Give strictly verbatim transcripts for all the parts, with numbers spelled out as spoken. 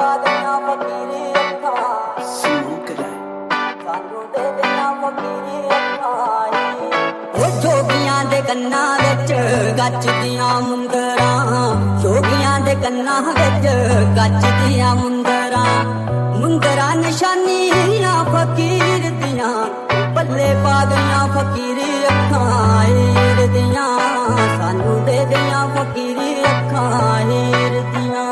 ਪਾ ਗਈਆਂ ਫਕੀਰੀ ਅੱਖਾਂ ਸਮੂਕ ਲੈ ਸਾਨੂੰ ਦੇ ਗਈਆਂ ਫਕੀਰੀ ਅੱਖਾਂ। ਉਹ ਜੋਗੀਆਂ ਦੇ ਕੰਨਾਂ ਵਿੱਚ ਗੱਜਦੀਆਂ ਮੁੰਦਰਾਂ, ਜੋਗੀਆਂ ਦੇ ਕੰਨਾਂ ਵਿੱਚ ਗੱਜਦੀਆਂ ਮੁੰਦਰਾਂ, ਮੁੰਦਰਾਂ ਨਿਸ਼ਾਨੀਆਂ ਫਕੀਰ ਦੀਆਂ ਪੱਲੇ ਪਾ ਗਈਆਂ ਫਕੀਰੀ ਅੱਖਾਂ ਹੀਰ ਦੀਆਂ, ਸਾਨੂੰ ਦੇ ਗਈਆਂ ਫਕੀਰੀ ਅੱਖਾਂ ਹੀਰ ਦੀਆਂ,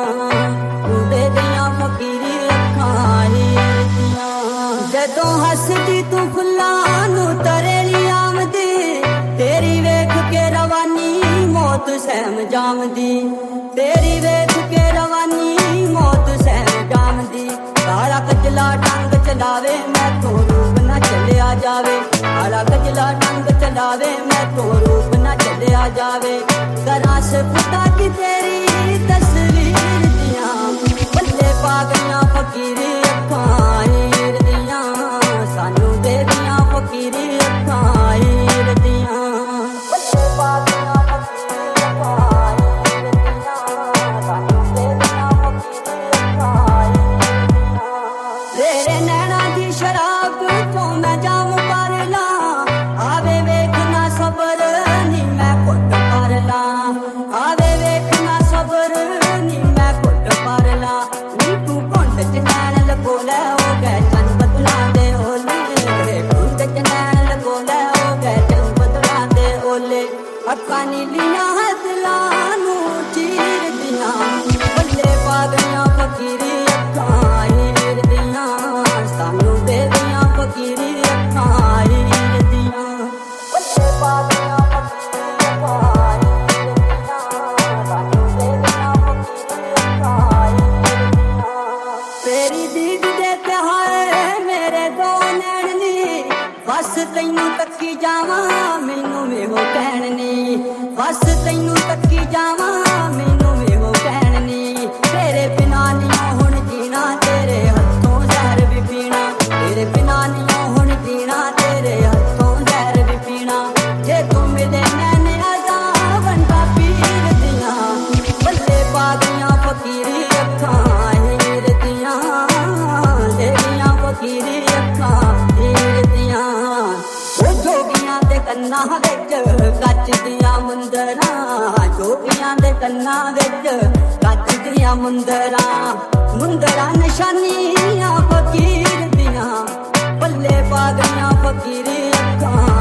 ਤੂੰ ਦੇ ਗਈਆਂ ਫਕੀਰੀ ਅੱਖਾਂ ਹੀਰ ਦੀਆਂ। ਜਦੋਂ ਹੱਸਦੀ ਤੂੰ ਫੁੱਲਾਂ ਨੂੰ ਤਰੇਲੀ ਆਮਦੀ, ਤੇਰੀ ਵੇਖ ਕੇ ਰਵਾਨੀ ਮੌਤ ਸਹਿਮ ਜਾਮਦੀ, ਤੇਰੀ ਵੇਖ ਕੇ ਰਵਾਨੀ ਮੌਤ ਸਹਿਮ ਜਾਮਦੀ। ਕਾਲਾ ਕਜਲਾ ਟੰਗ ਚਲਾਵੇ ਮੈਥੋਂ ਰੂਪ ਨਾ ਚੱਲਿਆ ਜਾਵੇ, ਕਾਲਾ ਕਜਲਾ ਟੰਗ ਚਲਾਵੇ ਮੈਥੋਂ ਰੂਪ ਨਾ ਚੱਲਿਆ ਜਾਵੇ। ਕਰਾਂ ਸਿਫਤਾਂ ਕਿ ਤੇਰੀ ਤਸਵੀਰ ਦੀਆਂ ਪੱਲੇ ਪਾ ਗਈਆਂ ਫਕੀਰੀ ਅੱਖਾਂ ਹੀਰ ਦੀਆਂ, ਸਾਨੂੰ ਦੇ ਗਈਆਂ ਫਕੀਰੀ ਅੱਖਾਂ ਹੀਰ ਦੀਆਂ, ਪੱਲੇ ਪਾ ਗਈਆਂ ਫਕੀਰੀ ਅੱਖਾਂ ਹੀਰ ਦੀਆਂ, ਸਾਨੂੰ ਦੇ ਗਈਆਂ ਫਕੀਰੀ ਅੱਖਾਂ ਹੀਰ ਦੀਆਂ। ਤੇਰੇ ਨੈਣਾਂ ਦੀ ਸ਼ਰਾਬ ਤੋਂ ਮੈਂ ਜਾਮ ਭਰ ਲਾਂ, ਆਵੇ ਵੇਖਣਾ ਸਬਰ ਨੀ ਮੈਂ ਘੁੱਟ ਭਰ ਲਾਂ, ਆਵੇ ਵੇਖਣਾ ਸਬਰ ਨੀ ਮੈਂ ਘੁੱਟ ਭਰ ਲਾਂ। ਨੀ ਤੂੰ ਘੁੰਡ ਚ ਨੈਣ ਲਗੋ ਲੈ ਹੋ ਗਏ ਚੰਨ ਬਦਲਾਂ ਦੇ ਓਲੇ, ਘੁੰਡ ਚ ਨੈਣ ਲਗੋ ਲੈ ਹੋ ਗਏ ਚੰਨ ਬਦਲਾਂ ਦੇ ਓਲੇ। ਅੱਖਾਂ ਨੀਲੀਆਂ ਦਿਲਾਂ ਨੂੰ ਚੀਰਦੀਆਂ ਪੱਲੇ ਪਾ ਗਈਆਂ ਫਕੀਰੀ ਅੱਖਾਂ ਹੀਰ ਦੀਆਂ, ਸਾਨੂੰ ਦੇ ਗਈਆਂ ਫਕੀਰੀ ਅੱਖਾਂ ਹੀਰ ਦੀਆਂ, ਪੱਲੇ ਪਾ ਗਈਆਂ ਫਕੀਰੀ ਅੱਖਾਂ ਹੀਰ ਦੀਆਂ, ਸਾਨੂੰ ਦੇ ਗਈਆਂ ਫਕੀਰੀ ਅੱਖਾਂ ਹੀਰ ਦੀਆਂ। ਤੇਰੀ ਦੀਦ ਦੇ ਤਿਉਹਾਰ ਮੇਰੇ ਦੋ ਨੈਣ ਨੀ, ਬਸ ਤੈਨੂੰ ਤੱਕੀ ਜਾਵਾਂ ਮੈਨੂੰ ਇਹੋ ਕਹਿਣ ਨੀ, ਬਸ ਤੈਨੂੰ ਤੱਕੀ ਜਾਵਾਂ ਮੈਨੂੰ ਇਹੋ ਕਹਿਣ ਨੀ। ਤੇਰੇ ਬਿਨਾਂ ਨਹੀਂ ਹੁਣ ਜੀਣਾ, ਤੇਰੇ ਹੱਥੋਂ ਜ਼ਹਿਰ ਵੀ ਪੀਣਾ, ਤੇਰੇ ਬਿਨਾਂ ਨਹੀਂ ਹੁਣ ਜੀਣਾ, ਤੇਰੇ ਹੱਥੋਂ ਜ਼ਹਿਰ ਵੀ ਪੀਣਾ। ਜੇ ਤੂੰ ਮਿਲੇ ਮੈਨੇ ਆਜ਼ਾਂ ਵੰਡਾ ਪੀਰ ਦੀਆਂ ਪੱਲੇ ਪਾ ਗਈਆਂ ਫਕੀਰੀ ਅੱਖਾਂ ਹੀਰ ਦੀਆਂ, ਦੇ ਗਈਆਂ ਫਕੀਰੀ ਅੱਖਾਂ ਹੀਰ ਦੀਆਂ। ਉਹ ਜੋਗੀਆਂ ਦੇ ਕੰਨਾਂ ਵਿੱਚ ਗੱਜਦੀਆਂ ਮੁੰਦਰਾਂ, ਜੋਗੀਆਂ ਦੇ ਕੰਨਾਂ ਵਿੱਚ ਗੱਜਦੀਆਂ ਮੁੰਦਰਾਂ, ਮੁੰਦਰਾਂ ਨਿਸ਼ਾਨੀਆਂ ਫਕੀਰ ਦੀਆਂ ਪੱਲੇ ਪਾ ਗਈਆਂ ਫਕੀਰੀ ਅੱਖਾਂ